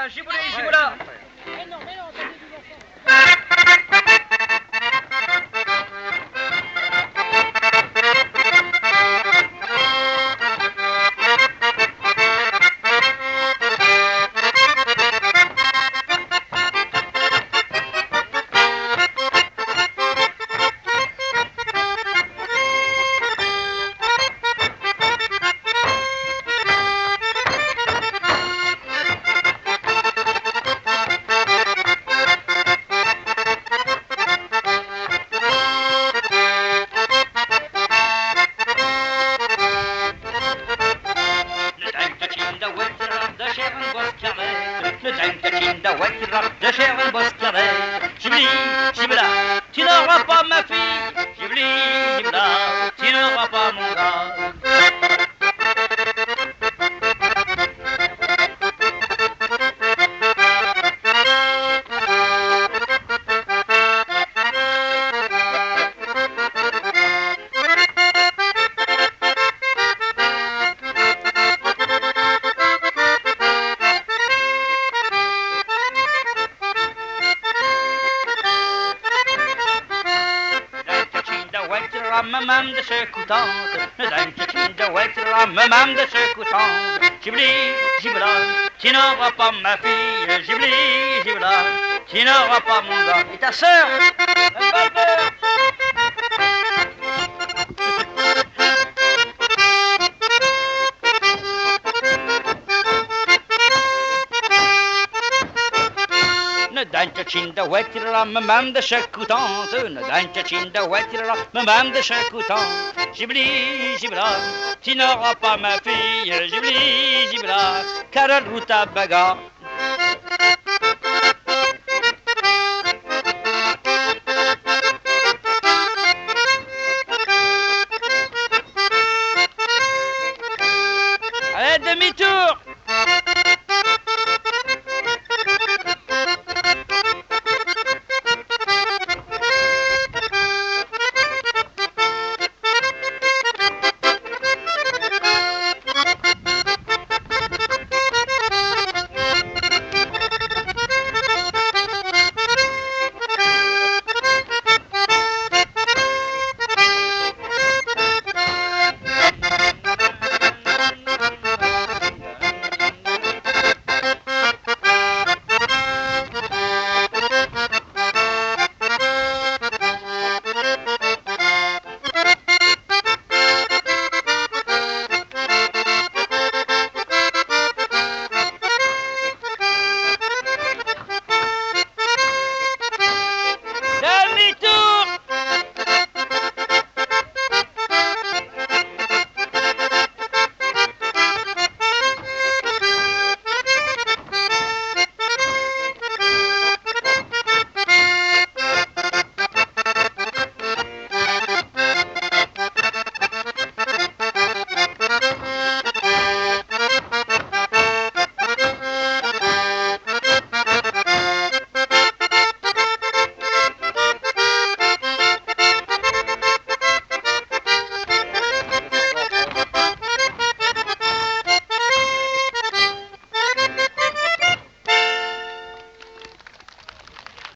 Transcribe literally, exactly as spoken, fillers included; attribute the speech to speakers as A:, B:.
A: hein, giboulé, giboula.
B: Mais non, mais non, ça fait du bon sang.
A: De cher un boss carré, gibli, gibla, tu n'auras pas ma fille, gibli, gibla, tu n'auras pas mon gars. Mam de chez coutante, d'un tchin de ouetra, mam de chez coutante. Gibli, gibla, tu n'auras pas ma fille, gibli, gibla, tu n'auras pas mon gars. Et ta sœur, elle va le beurre. Dancha chinda wetira, mamam de chacoutante. Ne dancha chinda wetira, mamam de chacoutante. Gibli, gibla, tu n'auras pas ma fille, gibli, gibla, car elle route à bagarre.